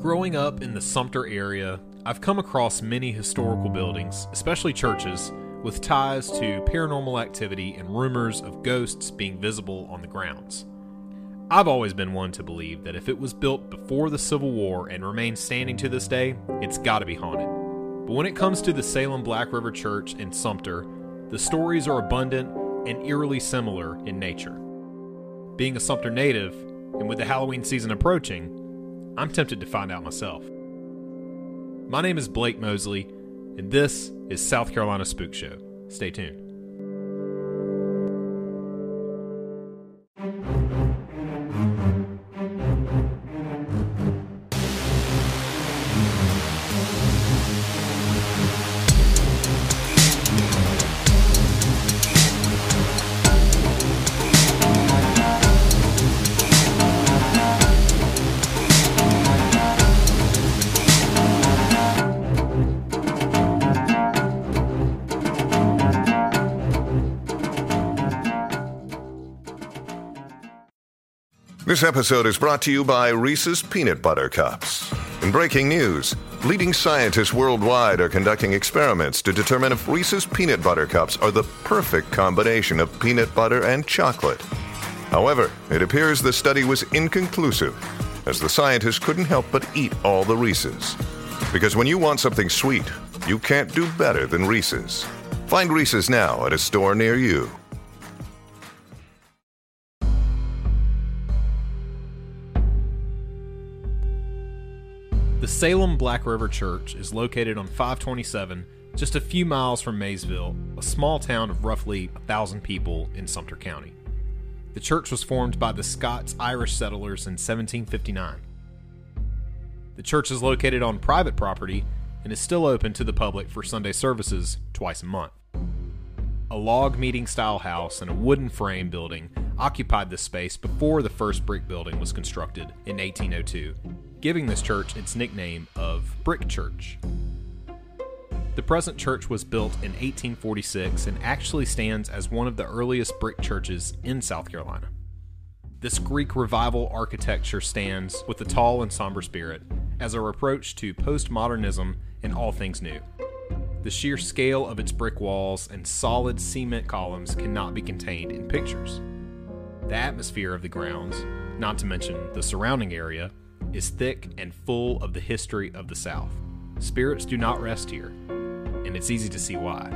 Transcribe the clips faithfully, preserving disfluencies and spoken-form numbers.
Growing up in the Sumter area, I've come across many historical buildings, especially churches, with ties to paranormal activity and rumors of ghosts being visible on the grounds. I've always been one to believe that if it was built before the Civil War and remains standing to this day, it's gotta be haunted. But when it comes to the Salem Black River Church in Sumter, the stories are abundant and eerily similar in nature. Being a Sumter native, and with the Halloween season approaching, I'm tempted to find out myself. My name is Blake Mosley, and this is South Carolina Spook Show. Stay tuned. This episode is brought to you by Reese's Peanut Butter Cups. In breaking news, leading scientists worldwide are conducting experiments to determine if Reese's Peanut Butter Cups are the perfect combination of peanut butter and chocolate. However, it appears the study was inconclusive, as the scientists couldn't help but eat all the Reese's. Because when you want something sweet, you can't do better than Reese's. Find Reese's now at a store near you. The Salem Black River Church is located on five twenty-seven, just a few miles from Maysville, a small town of roughly one thousand people in Sumter County. The church was formed by the Scots-Irish settlers in seventeen fifty-nine. The church is located on private property and is still open to the public for Sunday services twice a month. A log meeting-style house and a wooden frame building occupied this space before the first brick building was constructed in eighteen oh two. Giving this church its nickname of Brick Church. The present church was built in eighteen forty-six and actually stands as one of the earliest brick churches in South Carolina. This Greek Revival architecture stands with a tall and somber spirit as a reproach to postmodernism and all things new. The sheer scale of its brick walls and solid cement columns cannot be contained in pictures. The atmosphere of the grounds, not to mention the surrounding area, is thick and full of the history of the South. Spirits do not rest here, and it's easy to see why.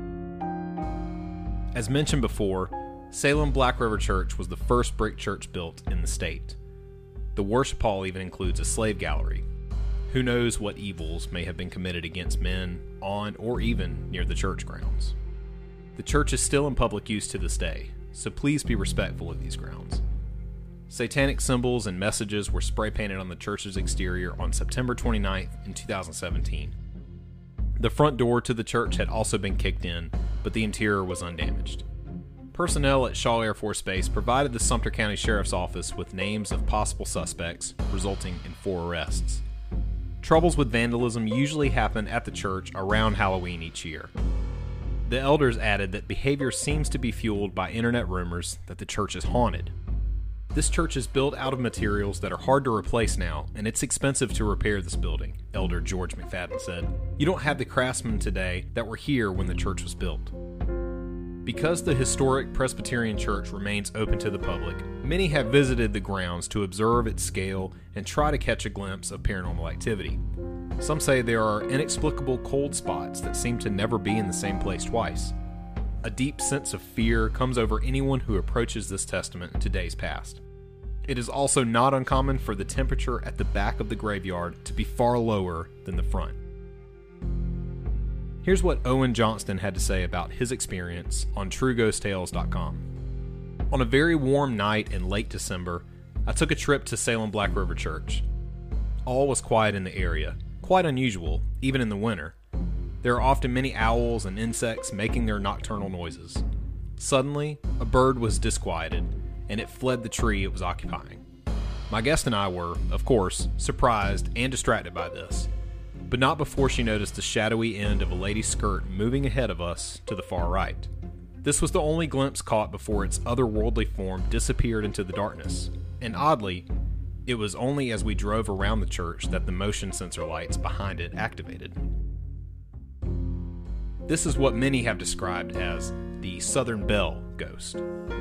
As mentioned before, Salem Black River Church was the first brick church built in the state. The worship hall even includes a slave gallery. Who knows what evils may have been committed against men on or even near the church grounds. The church is still in public use to this day, so please be respectful of these grounds. Satanic symbols and messages were spray painted on the church's exterior on September twenty-ninth in two thousand seventeen. The front door to the church had also been kicked in, but the interior was undamaged. Personnel at Shaw Air Force Base provided the Sumter County Sheriff's Office with names of possible suspects, resulting in four arrests. Troubles with vandalism usually happen at the church around Halloween each year. The elders added that behavior seems to be fueled by internet rumors that the church is haunted. This church is built out of materials that are hard to replace now, and it's expensive to repair this building, Elder George McFadden said. You don't have the craftsmen today that were here when the church was built. Because the historic Presbyterian church remains open to the public, many have visited the grounds to observe its scale and try to catch a glimpse of paranormal activity. Some say there are inexplicable cold spots that seem to never be in the same place twice. A deep sense of fear comes over anyone who approaches this testament to days past. It is also not uncommon for the temperature at the back of the graveyard to be far lower than the front. Here's what Owen Johnston had to say about his experience on True Ghost Tales dot com. On a very warm night in late December, I took a trip to Salem Black River Church. All was quiet in the area, quite unusual, even in the winter. There are often many owls and insects making their nocturnal noises. Suddenly, a bird was disquieted, and it fled the tree it was occupying. My guest and I were, of course, surprised and distracted by this, but not before she noticed the shadowy end of a lady's skirt moving ahead of us to the far right. This was the only glimpse caught before its otherworldly form disappeared into the darkness, and oddly, It was only as we drove around the church that the motion sensor lights behind it activated. This is what many have described as the Southern Belle ghost.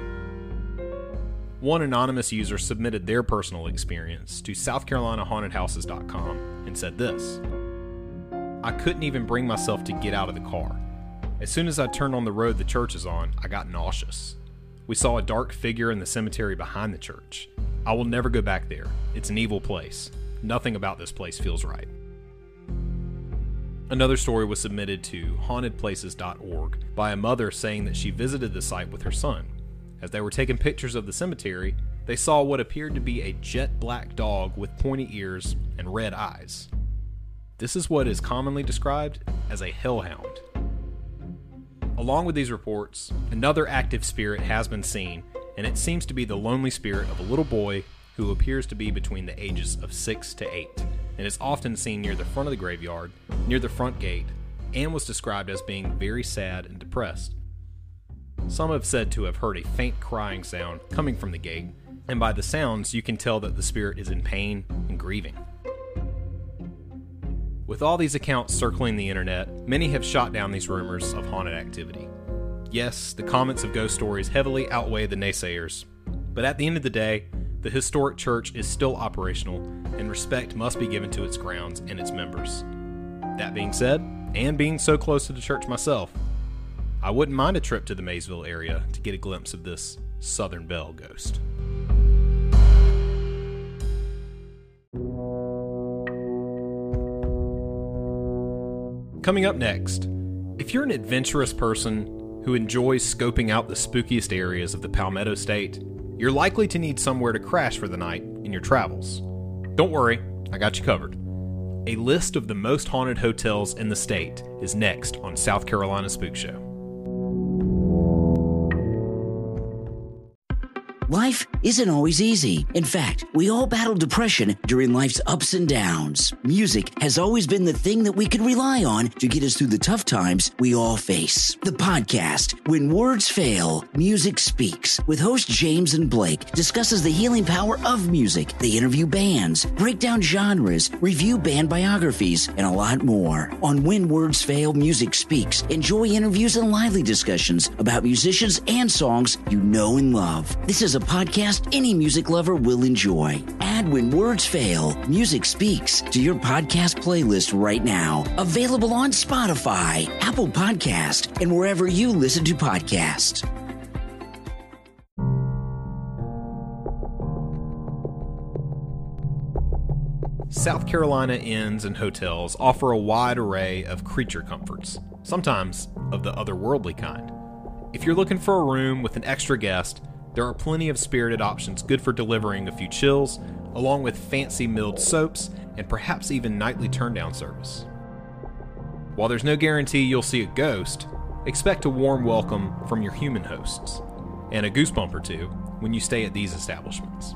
One anonymous user submitted their personal experience to South Carolina Haunted Houses dot com and said this: "I couldn't even bring myself to get out of the car. As soon as I turned on the road the church is on, I got nauseous. We saw a dark figure in the cemetery behind the church. I will never go back there. It's an evil place. Nothing about this place feels right." Another story was submitted to haunted places dot org by a mother saying that she visited the site with her son. As they were taking pictures of the cemetery, they saw what appeared to be a jet black dog with pointy ears and red eyes. This is what is commonly described as a hellhound. Along with these reports, another active spirit has been seen, and it seems to be the lonely spirit of a little boy who appears to be between the ages of six to eight, and is often seen near the front of the graveyard, near the front gate, and was described as being very sad and depressed. Some have said to have heard a faint crying sound coming from the gate, and by the sounds you can tell that the spirit is in pain and grieving. With all these accounts circling the internet, many have shot down these rumors of haunted activity. Yes, the comments of ghost stories heavily outweigh the naysayers, but at the end of the day, the historic church is still operational, and respect must be given to its grounds and its members. That being said, and being so close to the church myself, I wouldn't mind a trip to the Maysville area to get a glimpse of this Southern Belle ghost. Coming up next, if you're an adventurous person who enjoys scoping out the spookiest areas of the Palmetto State, you're likely to need somewhere to crash for the night in your travels. Don't worry, I got you covered. A list of the most haunted hotels in the state is next on South Carolina Spook Show. Life isn't always easy. In fact, we all battle depression during life's ups and downs. Music has always been the thing that we can rely on to get us through the tough times we all face. The podcast, When Words Fail, Music Speaks, with host James and Blake, discusses the healing power of music. They interview bands, break down genres, review band biographies, and a lot more. On When Words Fail, Music Speaks, enjoy interviews and lively discussions about musicians and songs you know and love. This is a podcast any music lover will enjoy. Add When Words Fail, Music Speaks to your podcast playlist right now. Available on Spotify, Apple Podcast, and wherever you listen to podcasts. South Carolina inns and hotels offer a wide array of creature comforts, sometimes of the otherworldly kind. If you're looking for a room with an extra guest, there are plenty of spirited options good for delivering a few chills, along with fancy milled soaps and perhaps even nightly turn-down service. While there's no guarantee you'll see a ghost, expect a warm welcome from your human hosts, and a goosebump or two when you stay at these establishments.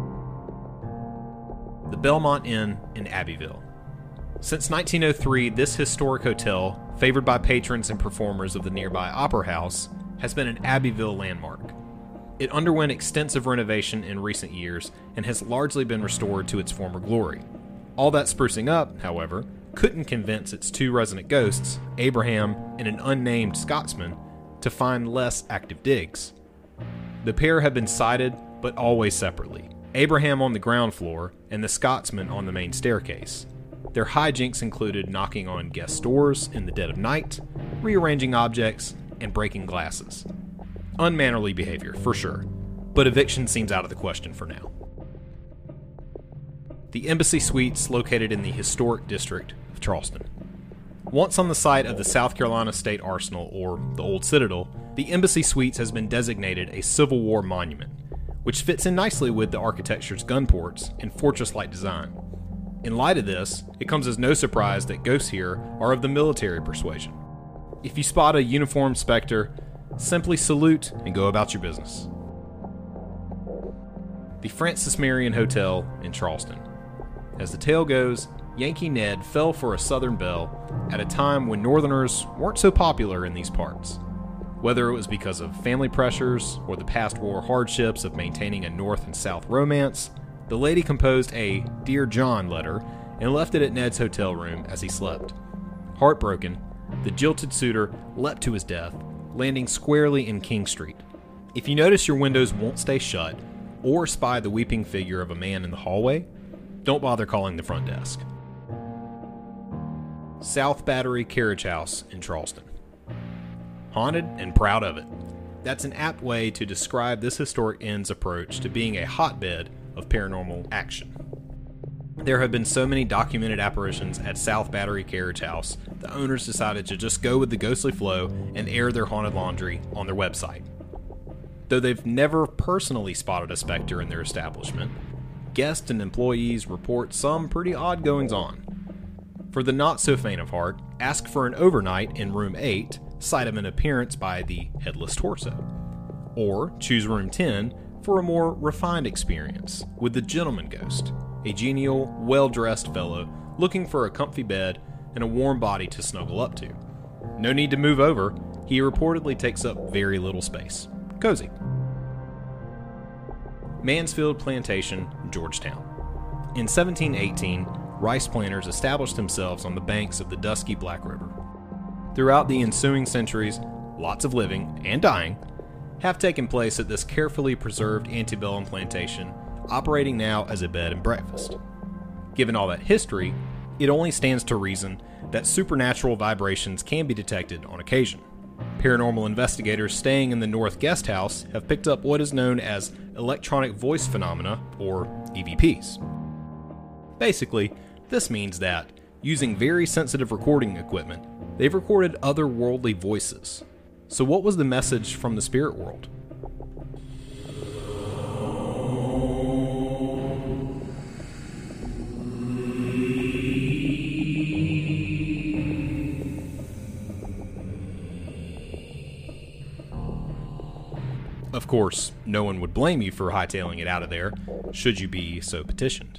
The Belmont Inn in Abbeville. Since nineteen oh three, this historic hotel, favored by patrons and performers of the nearby Opera House, has been an Abbeville landmark. It underwent extensive renovation in recent years and has largely been restored to its former glory. All that sprucing up, however, couldn't convince its two resident ghosts, Abraham and an unnamed Scotsman, to find less active digs. The pair have been sighted, but always separately. Abraham on the ground floor and the Scotsman on the main staircase. Their hijinks included knocking on guest doors in the dead of night, rearranging objects, and breaking glasses. Unmannerly behavior, for sure, but eviction seems out of the question for now. The Embassy Suites, located in the historic district of Charleston. Once on the site of the South Carolina State Arsenal, or the Old Citadel, the Embassy Suites has been designated a Civil War monument, which fits in nicely with the architecture's gun ports and fortress-like design. In light of this, it comes as no surprise that ghosts here are of the military persuasion. If you spot a uniformed specter, simply salute and go about your business. The Francis Marion Hotel in Charleston. As the tale goes, Yankee Ned fell for a Southern belle at a time when Northerners weren't so popular in these parts. Whether it was because of family pressures or the past war hardships of maintaining a North and South romance, The lady composed a Dear John letter and left it at Ned's hotel room as he slept. Heartbroken, the jilted suitor leapt to his death, landing squarely in King Street. If you notice your windows won't stay shut or spy the weeping figure of a man in the hallway, don't bother calling the front desk. South Battery Carriage House in Charleston. Haunted and proud of it. That's an apt way to describe this historic inn's approach to being a hotbed of paranormal action. There have been so many documented apparitions at South Battery Carriage House, the owners decided to just go with the ghostly flow and air their haunted laundry on their website. Though they've never personally spotted a specter in their establishment, guests and employees report some pretty odd goings-on. For the not-so-faint of heart, ask for an overnight in room eight, site of an appearance by the Headless Torso. Or choose room ten for a more refined experience with the Gentleman Ghost, a genial, well-dressed fellow looking for a comfy bed and a warm body to snuggle up to. No need to move over, he reportedly takes up very little space. Cozy. Mansfield Plantation, Georgetown. In seventeen eighteen, rice planters established themselves on the banks of the dusky Black River. Throughout the ensuing centuries, lots of living and dying have taken place at this carefully preserved antebellum plantation, operating now as a bed and breakfast. Given all that history, it only stands to reason that supernatural vibrations can be detected on occasion. Paranormal investigators staying in the North Guest House have picked up what is known as electronic voice phenomena, or E V Ps. Basically, this means that, using very sensitive recording equipment, they've recorded otherworldly voices. So what was the message from the spirit world? Of course, no one would blame you for hightailing it out of there, should you be so petitioned.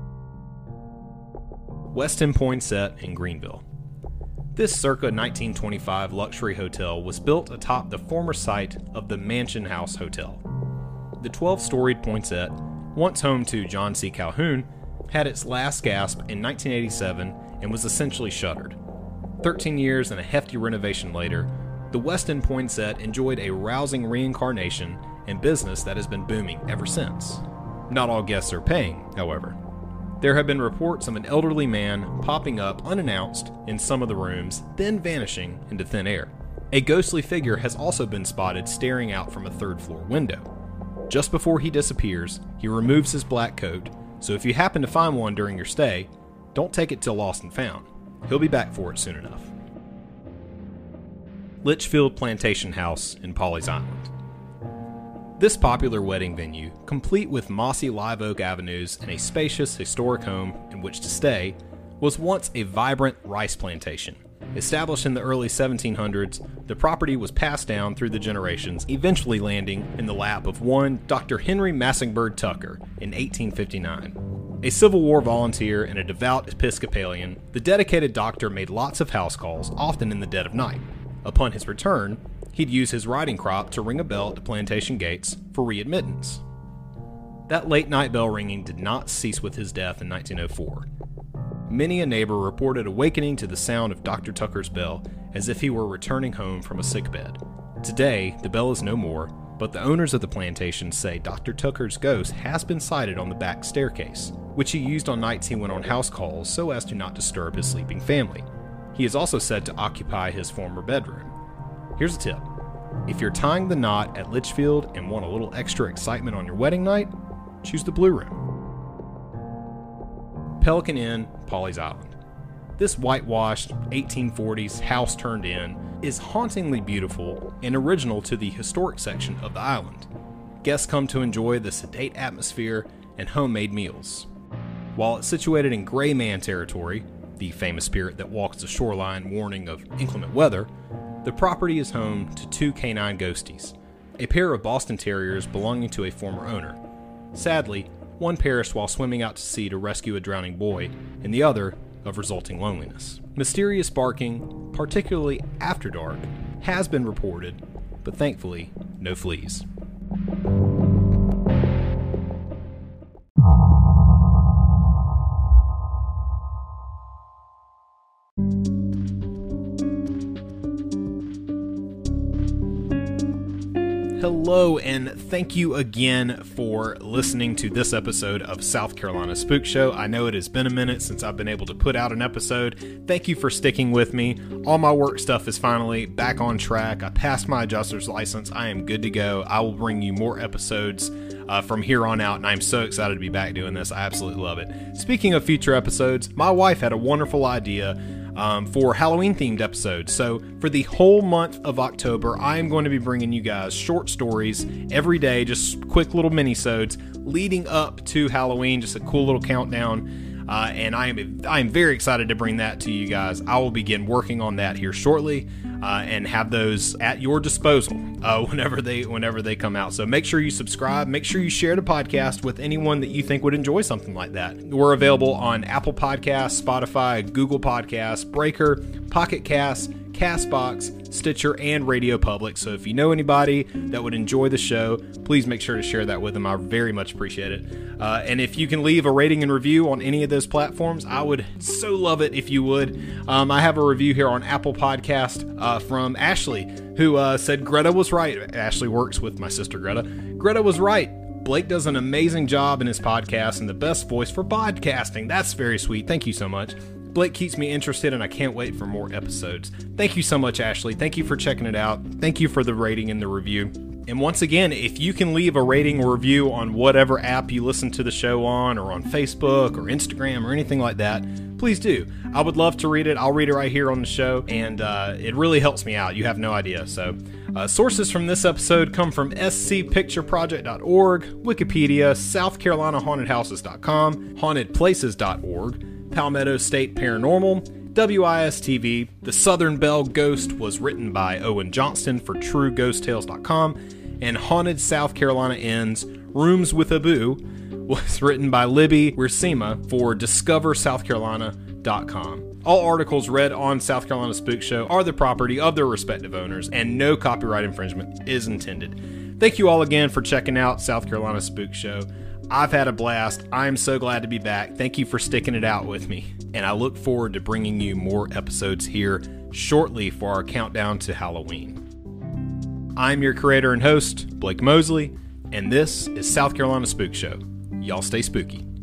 Westin Poinsett in Greenville. This circa nineteen twenty-five luxury hotel was built atop the former site of the Mansion House Hotel. The twelve-storied Poinsett, once home to John C. Calhoun, had its last gasp in nineteen eighty-seven and was essentially shuttered. Thirteen years and a hefty renovation later, the Westin Poinsett enjoyed a rousing reincarnation and business that has been booming ever since. Not all guests are paying, however. There have been reports of an elderly man popping up unannounced in some of the rooms, then vanishing into thin air. A ghostly figure has also been spotted staring out from a third-floor window. Just before he disappears, he removes his black coat, so if you happen to find one during your stay, don't take it till lost and found. He'll be back for it soon enough. Litchfield Plantation House in Pawleys Island. This popular wedding venue, complete with mossy live oak avenues and a spacious historic home in which to stay, was once a vibrant rice plantation. Established in the early seventeen hundreds, the property was passed down through the generations, eventually landing in the lap of one Doctor Henry Massingberd Tucker in eighteen fifty-nine. A Civil War volunteer and a devout Episcopalian, the dedicated doctor made lots of house calls, often in the dead of night. Upon his return, he'd use his riding crop to ring a bell at the plantation gates for readmittance. That late-night bell ringing did not cease with his death in nineteen oh four. Many a neighbor reported awakening to the sound of Doctor Tucker's bell as if he were returning home from a sickbed. Today, the bell is no more, but the owners of the plantation say Doctor Tucker's ghost has been sighted on the back staircase, which he used on nights he went on house calls so as to not disturb his sleeping family. He is also said to occupy his former bedroom. Here's a tip. If you're tying the knot at Litchfield and want a little extra excitement on your wedding night, choose the Blue Room. Pelican Inn, Pawleys Island. This whitewashed eighteen forties house-turned-inn is hauntingly beautiful and original to the historic section of the island. Guests come to enjoy the sedate atmosphere and homemade meals. While it's situated in Gray Man territory, the famous spirit that walks the shoreline warning of inclement weather, the property is home to two canine ghosties, a pair of Boston Terriers belonging to a former owner. Sadly, one perished while swimming out to sea to rescue a drowning boy, and the other of resulting loneliness. Mysterious barking, particularly after dark, has been reported, but thankfully, no fleas. Hello, and thank you again for listening to this episode of South Carolina Spook Show. I know it has been a minute since I've been able to put out an episode. Thank you for sticking with me. All my work stuff is finally back on track. I passed my adjuster's license. I am good to go. I will bring you more episodes uh, from here on out, and I'm so excited to be back doing this. I absolutely love it. Speaking of future episodes, my wife had a wonderful idea Um, for Halloween-themed episodes. So for the whole month of October, I am going to be bringing you guys short stories every day, just quick little mini-sodes leading up to Halloween, just a cool little countdown. Uh, and I am I am very excited to bring that to you guys. I will begin working on that here shortly uh, and have those at your disposal uh, whenever they whenever they come out. So make sure you subscribe. Make sure you share the podcast with anyone that you think would enjoy something like that. We're available on Apple Podcasts, Spotify, Google Podcasts, Breaker, Pocket Casts, CastBox, Stitcher, and Radio Public. So if you know anybody that would enjoy the show, please make sure to share that with them. I very much appreciate it. Uh, and if you can leave a rating and review on any of those platforms, I would so love it if you would. Um, I have a review here on Apple Podcast uh, from Ashley, who uh, said Greta was right. Ashley works with my sister Greta. Greta was right. Blake does an amazing job in his podcast and the best voice for podcasting. That's very sweet. Thank you so much. Blake keeps me interested, and I can't wait for more episodes. Thank you so much, Ashley. Thank you for checking it out. Thank you for the rating and the review. And once again, if you can leave a rating or review on whatever app you listen to the show on, or on Facebook or Instagram or anything like that, please do. I would love to read it. I'll read it right here on the show, and uh, it really helps me out. You have no idea. So uh, sources from this episode come from s c picture project dot org, Wikipedia, south carolina haunted houses dot com, haunted places dot org, Palmetto State Paranormal, W I S T V. The Southern Belle Ghost was written by Owen Johnston for true ghost tales dot com, and Haunted South Carolina Ends, Rooms with Abu, was written by Libby Wirsima for discover south carolina dot com. All articles read on South Carolina Spook Show are the property of their respective owners, and no copyright infringement is intended. Thank you all again for checking out South Carolina Spook Show. I've had a blast. I'm so glad to be back. Thank you for sticking it out with me. And I look forward to bringing you more episodes here shortly for our countdown to Halloween. I'm your creator and host, Blake Mosley, and this is South Carolina Spook Show. Y'all stay spooky.